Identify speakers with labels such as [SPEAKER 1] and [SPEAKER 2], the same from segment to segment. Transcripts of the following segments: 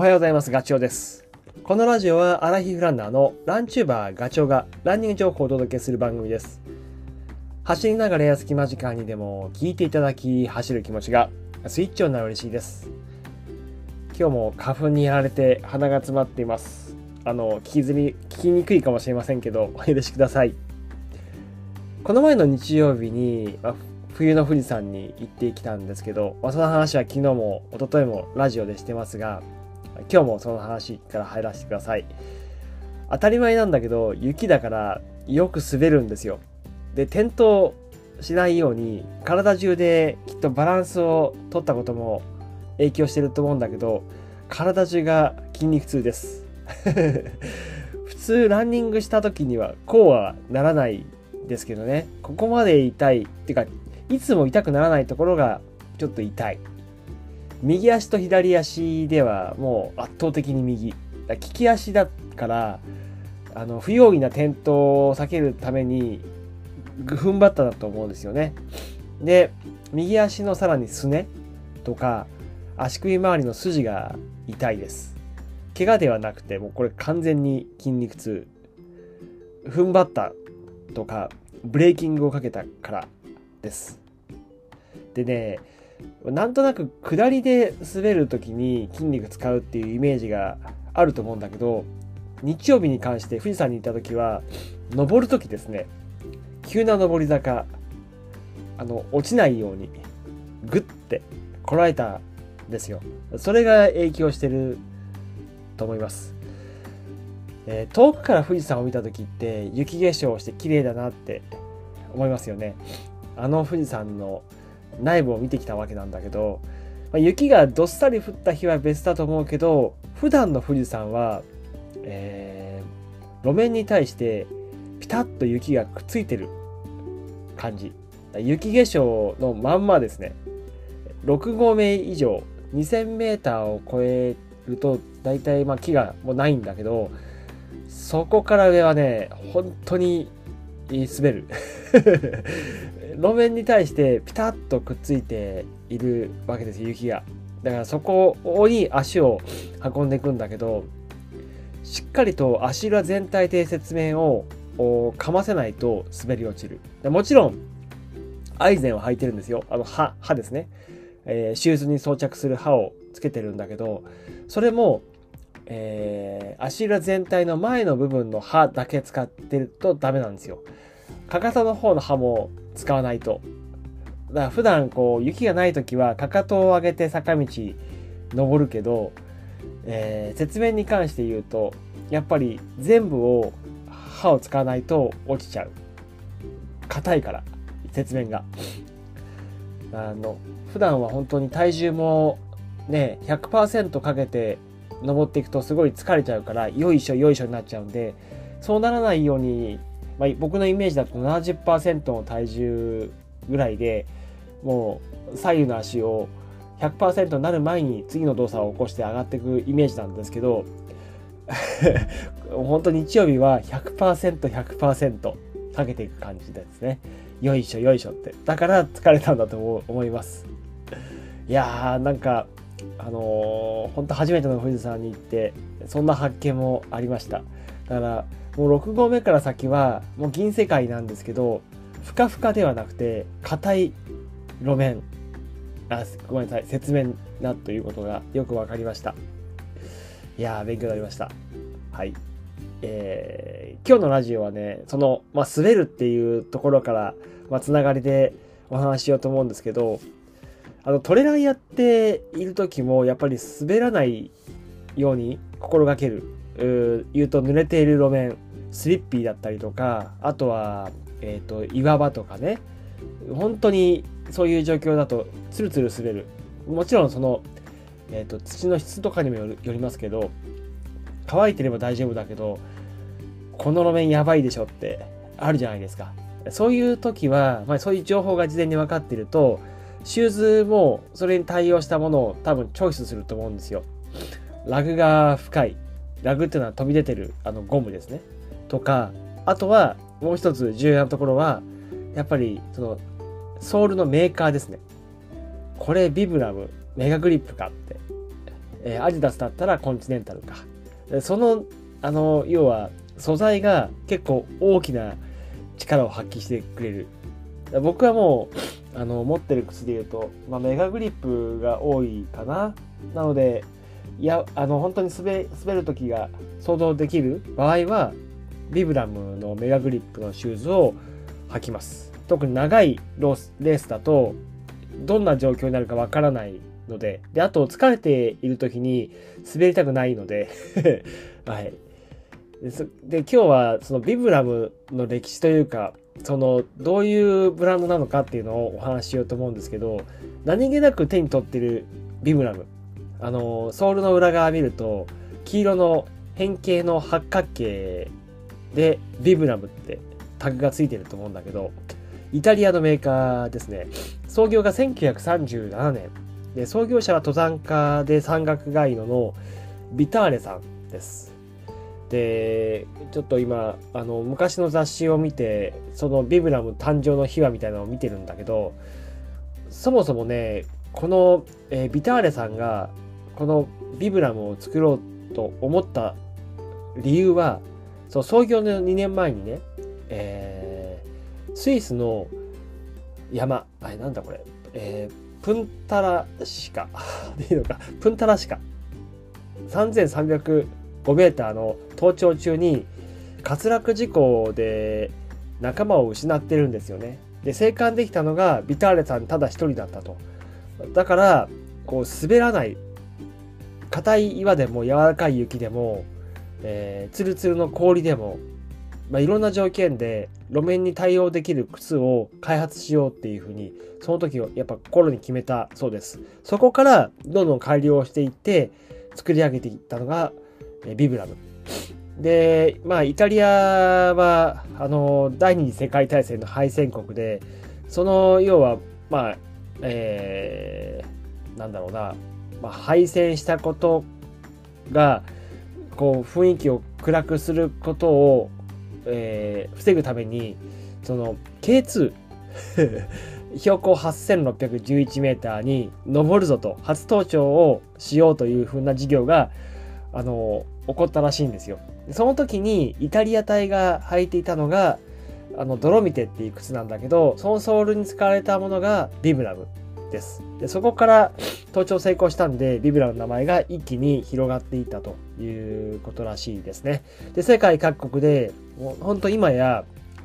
[SPEAKER 1] おはようございます。ガチョウです。このラジオはアラヒフランナーのランチューバーガチョウがランニング情報をお届けする番組です。走りながらや隙間時間にでも聞いていただき、走る気持ちがスイッチオンになる嬉しいです。今日も花粉にやられて鼻が詰まっています。聞きにくいかもしれませんけどお許しください。この前の日曜日に、冬の富士山に行ってきたんですけど、その話は昨日も一昨日もラジオでしてますが、今日もその話から入らせてください。当たり前なんだけど、雪だからよく滑るんですよ。で、転倒しないように体中できっとバランスを取ったことも影響してると思うんだけど、体中が筋肉痛です。普通ランニングした時にはこうはならないですけどね、ここまで痛いっていうか、いつも痛くならないところがちょっと痛い。右足と左足ではもう圧倒的に右。利き足だから不用意な転倒を避けるために踏ん張っただと思うんですよね。で、右足のさらにすねとか足首周りの筋が痛いです。怪我ではなくて、もうこれ完全に筋肉痛。踏ん張ったとかブレーキングをかけたからです。でね、なんとなく下りで滑るときに筋肉使うっていうイメージがあると思うんだけど、日曜日に関して富士山に行ったときは登るときですね、急な登り坂、落ちないようにグッてこらえたんですよ。それが影響してると思います。遠くから富士山を見たときって雪化粧して綺麗だなって思いますよね。富士山の内部を見てきたわけなんだけど、雪がどっさり降った日は別だと思うけど、普段の富士山は、路面に対してピタッと雪がくっついてる感じ。雪化粧のまんまですね。6合目以上 2000 メーターを超えるとだいたい木がもうないんだけど、そこから上はね本当に滑る。路面に対してピタッとくっついているわけですよ、雪が。だからそこに足を運んでいくんだけど、しっかりと足裏全体で雪面をかませないと滑り落ちる。もちろんアイゼンを履いてるんですよ。刃ですね、シューズに装着する刃をつけてるんだけど、それも、足裏全体の前の部分の刃だけ使ってるとダメなんですよ。かかとの方の刃も使わないと。だから普段雪がない時はかかとを上げて坂道登るけど、雪面に関して言うとやっぱり全部を刃を使わないと落ちちゃう。硬いから雪面が。普段は本当に体重もね 100% かけて登っていくとすごい疲れちゃうから、よいしょよいしょになっちゃうんで、そうならないように、僕のイメージだと 70% の体重ぐらいでもう左右の足を 100% になる前に次の動作を起こして上がっていくイメージなんですけど本当に日曜日は 100%100% かけていく感じですね。よいしょよいしょって。だから疲れたんだと思います。いやー、なんか本当初めての富士山に行ってそんな発見もありました。だからもう6合目から先はもう銀世界なんですけど、ふかふかではなくて硬い路面、ごめんなさい、雪面だということがよく分かりました。いやー、勉強になりました。はい。今日のラジオはね、滑るっていうところから、つながりでお話ししようと思うんですけど、トレランやっている時もやっぱり滑らないように心がける。言うと濡れている路面、スリッピーだったりとか、あとは、岩場とかね、本当にそういう状況だとツルツル滑る。もちろん土の質とかにもよりますけど、乾いてれば大丈夫だけど、この路面やばいでしょってあるじゃないですか。そういう時は、そういう情報が事前に分かっていると、シューズもそれに対応したものを多分チョイスすると思うんですよ。ラグが深い。ラグっていうのは飛び出てるゴムですね。とか、あとはもう一つ重要なところは、やっぱりソールのメーカーですね。これビブラム、メガグリップかってアディダスだったらコンチネンタルか。その、要は素材が結構大きな力を発揮してくれる。僕はもう、持ってる靴で言うと、メガグリップが多いかな。なので、いや、本当に滑る時が想像できる場合は、ビブラムのメガグリップのシューズを履きます。特に長いレースだと、どんな状況になるかわからないので、あと疲れている時に滑りたくないので、はい。で、今日はそのビブラムの歴史というか、どういうブランドなのかっていうのをお話ししようと思うんですけど、何気なく手に取ってるビブラム。ソールの裏側見ると、黄色の変形の八角形で、ビブラムってタグがついてると思うんだけど、イタリアのメーカーですね。創業が1937年。で、創業者は登山家で山岳ガイドのビターレさんです。で、ちょっと今、昔の雑誌を見て、そのビブラム誕生の秘話みたいなのを見てるんだけど、そもそもね、この、ビターレさんが、このビブラムを作ろうと思った理由は、創業の2年前にね、スイスの山、なんだこれ、プンタラシカでいいのか、プンタラシカ3305メーターの登頂中に滑落事故で仲間を失ってるんですよね。で、生還できたのがビターレさんただ一人だったと。だからこう滑らない、硬い岩でも柔らかい雪でも、ツルツルの氷でも、いろんな条件で路面に対応できる靴を開発しようっていうふうに、その時をやっぱ心に決めたそうです。そこからどんどん改良していって作り上げていったのがビブラム。で、イタリアは第二次世界大戦の敗戦国で、その要はなんだろうな、敗戦したことがこう雰囲気を暗くすることを防ぐために、その K2 標高8611メーターに登るぞと、初登頂をしようという風な事業が起こったらしいんですよ。その時にイタリア隊が履いていたのがドロミテっていう靴なんだけど、そのソールに使われたものがビブラムです。で、そこから登頂成功したんで、ビブラムの名前が一気に広がっていったということらしいですね。で、世界各国で本当今や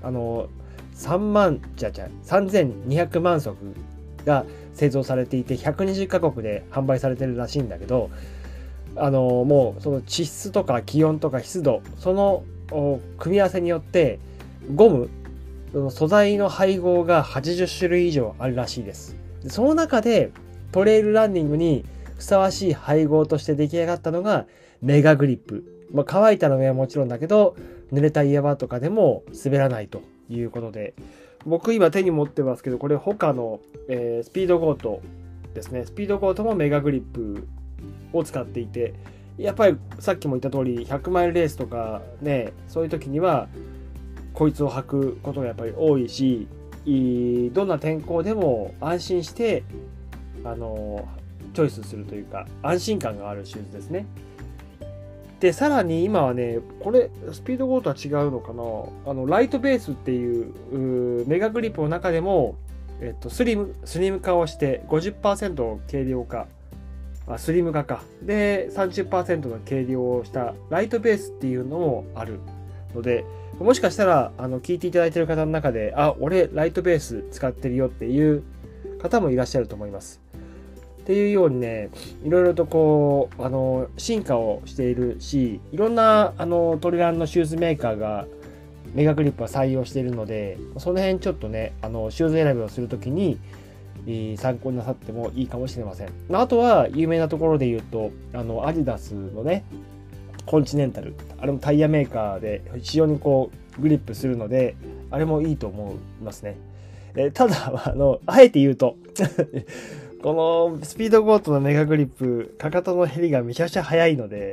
[SPEAKER 1] 3200万足が製造されていて、120カ国で販売されてるらしいんだけど、もうその地質とか気温とか湿度、その組み合わせによってゴム、その素材の配合が80種類以上あるらしいです。その中でトレイルランニングにふさわしい配合として出来上がったのがメガグリップ。乾いたの上はもちろんだけど、濡れた岩場とかでも滑らないということで、僕今手に持ってますけど、これ他の、スピードゴートですね。スピードゴートもメガグリップを使っていて、やっぱりさっきも言った通り100マイルレースとかね、そういう時にはこいつを履くことがやっぱり多いし、どんな天候でも安心してチョイスするというか、安心感があるシューズですね。で、さらに今はね、これスピードゴートは違うのかな、ライトベースっていうメガグリップの中でも、スリム化をして 50% 軽量化、スリム化かで 30% の軽量をしたライトベースっていうのもあるので、もしかしたら聞いていただいている方の中で、俺ライトベース使ってるよっていう方もいらっしゃると思います。っていうようにね、いろいろとこう進化をしているし、いろんなトレランのシューズメーカーがメガグリップは採用しているので、その辺ちょっとねシューズ選びをするときに参考になさってもいいかもしれません。あとは有名なところで言うとアディダスのねコンチネンタル、あれもタイヤメーカーで非常にこうグリップするので、あれもいいと思いますね。ただあえて言うとこのスピードゴートのメガグリップ、かかとの減りがめちゃくちゃ速いので、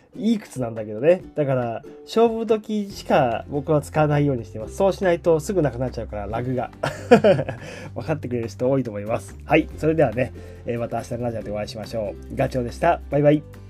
[SPEAKER 1] いい靴なんだけどね。だから、勝負時しか僕は使わないようにしてます。そうしないとすぐなくなっちゃうから、ラグが。分かってくれる人多いと思います。はい。それではね、また明日のラジオでお会いしましょう。ガチョウでした。バイバイ。